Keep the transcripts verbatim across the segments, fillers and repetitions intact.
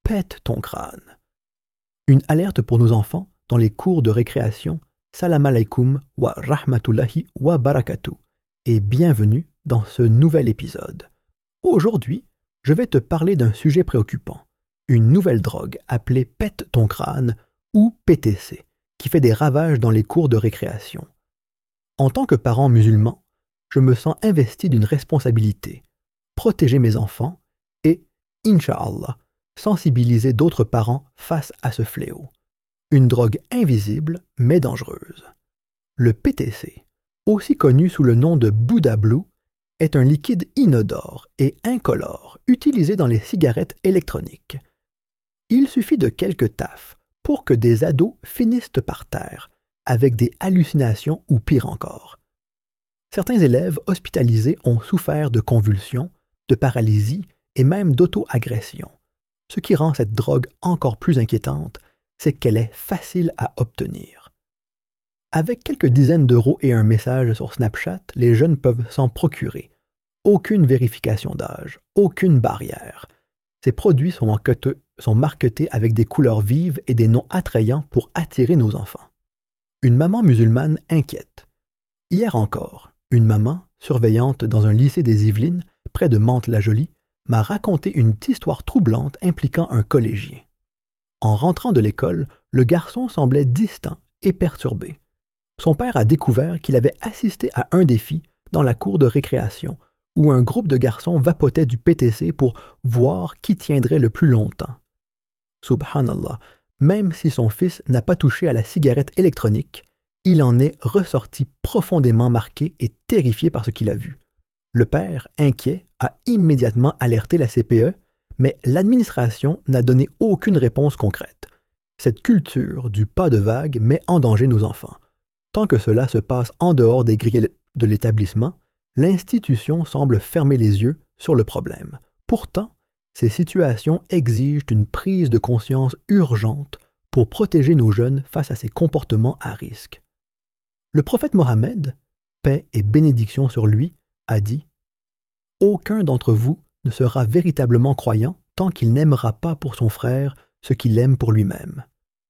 pète ton crâne. Une alerte pour nos enfants dans les cours de récréation. Salam alaikum wa rahmatullahi wa barakatuh et bienvenue dans ce nouvel épisode. Aujourd'hui, je vais te parler d'un sujet préoccupant, une nouvelle drogue appelée pète ton crâne ou P T C, qui fait des ravages dans les cours de récréation. En tant que parent musulman, je me sens investi d'une responsabilité, protéger mes enfants et, Inch'Allah, sensibiliser d'autres parents face à ce fléau. Une drogue invisible mais dangereuse. Le P T C, aussi connu sous le nom de Buddha Blue, est un liquide inodore et incolore utilisé dans les cigarettes électroniques. Il suffit de quelques taffes pour que des ados finissent par terre avec des hallucinations ou pire encore. Certains élèves hospitalisés ont souffert de convulsions, de paralysie et même d'auto-agression. Ce qui rend cette drogue encore plus inquiétante, c'est qu'elle est facile à obtenir. Avec quelques dizaines d'euros et un message sur Snapchat, les jeunes peuvent s'en procurer. Aucune vérification d'âge, aucune barrière. Ces produits sont, marketés, sont marketés avec des couleurs vives et des noms attrayants pour attirer nos enfants. Une maman musulmane inquiète. Hier encore, une maman, surveillante dans un lycée des Yvelines, près de Mantes-la-Jolie, m'a raconté une histoire troublante impliquant un collégien. En rentrant de l'école, le garçon semblait distant et perturbé. Son père a découvert qu'il avait assisté à un défi dans la cour de récréation où un groupe de garçons vapotait du P T C pour voir qui tiendrait le plus longtemps. Subhanallah, même si son fils n'a pas touché à la cigarette électronique, il en est ressorti profondément marqué et terrifié par ce qu'il a vu. Le père, inquiet, a immédiatement alerté la C P E, mais l'administration n'a donné aucune réponse concrète. Cette culture du pas de vague met en danger nos enfants. Tant que cela se passe en dehors des grilles de l'établissement, l'institution semble fermer les yeux sur le problème. Pourtant, ces situations exigent une prise de conscience urgente pour protéger nos jeunes face à ces comportements à risque. Le prophète Mohammed, paix et bénédiction sur lui, a dit « Aucun d'entre vous ne sera véritablement croyant tant qu'il n'aimera pas pour son frère ce qu'il aime pour lui-même. »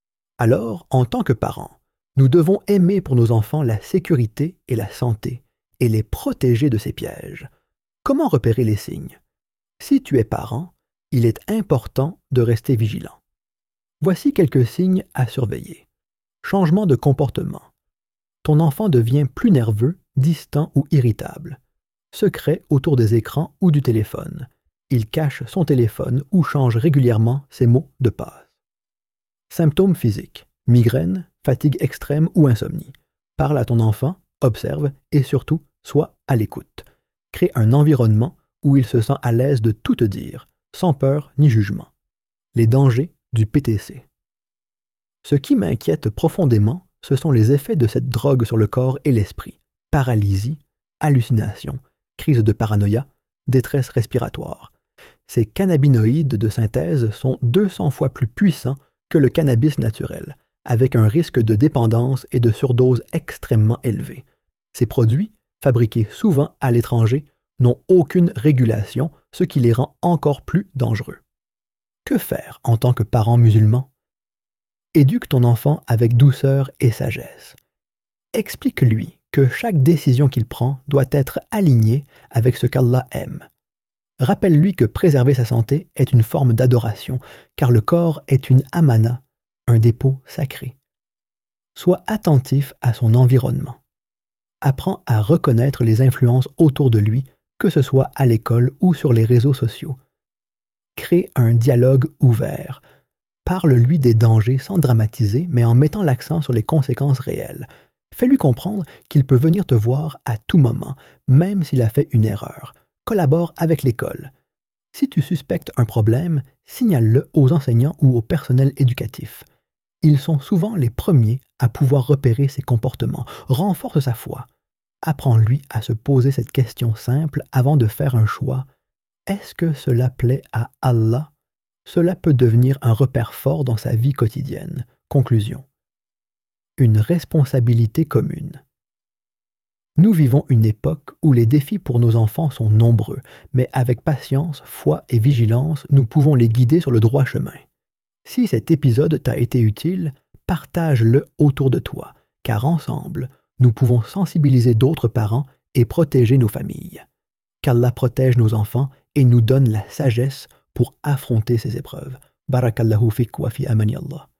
Alors, en tant que parents, nous devons aimer pour nos enfants la sécurité et la santé et les protéger de ces pièges. Comment repérer les signes? Si tu es parent, il est important de rester vigilant. Voici quelques signes à surveiller. Changement de comportement. Ton enfant devient plus nerveux, distant ou irritable. Secret autour des écrans ou du téléphone. Il cache son téléphone ou change régulièrement ses mots de passe. Symptômes physiques. Migraine, fatigue extrême ou insomnie. Parle à ton enfant, observe et surtout, sois à l'écoute. Crée un environnement où il se sent à l'aise de tout te dire, sans peur ni jugement. Les dangers du P T C. Ce qui m'inquiète profondément, ce sont les effets de cette drogue sur le corps et l'esprit. Paralysie, hallucination, crise de paranoïa, détresse respiratoire. Ces cannabinoïdes de synthèse sont deux cents fois plus puissants que le cannabis naturel, avec un risque de dépendance et de surdose extrêmement élevé. Ces produits, fabriqués souvent à l'étranger, n'ont aucune régulation, ce qui les rend encore plus dangereux. Que faire en tant que parent musulman? Éduque ton enfant avec douceur et sagesse. Explique-lui que chaque décision qu'il prend doit être alignée avec ce qu'Allah aime. Rappelle-lui que préserver sa santé est une forme d'adoration, car le corps est une amana, un dépôt sacré. Sois attentif à son environnement. Apprends à reconnaître les influences autour de lui, que ce soit à l'école ou sur les réseaux sociaux. Crée un dialogue ouvert. Parle-lui des dangers sans dramatiser, mais en mettant l'accent sur les conséquences réelles. Fais-lui comprendre qu'il peut venir te voir à tout moment, même s'il a fait une erreur. Collabore avec l'école. Si tu suspectes un problème, signale-le aux enseignants ou au personnel éducatif. Ils sont souvent les premiers à pouvoir repérer ses comportements. Renforce sa foi. Apprends-lui à se poser cette question simple avant de faire un choix. Est-ce que cela plaît à Allah? Cela peut devenir un repère fort dans sa vie quotidienne. Conclusion. Une responsabilité commune. Nous vivons une époque où les défis pour nos enfants sont nombreux, mais avec patience, foi et vigilance, nous pouvons les guider sur le droit chemin. Si cet épisode t'a été utile, partage-le autour de toi, car ensemble, nous pouvons sensibiliser d'autres parents et protéger nos familles. Qu'Allah protège nos enfants et nous donne la sagesse pour affronter ces épreuves. Barakallahu fik wa fi amani Allah.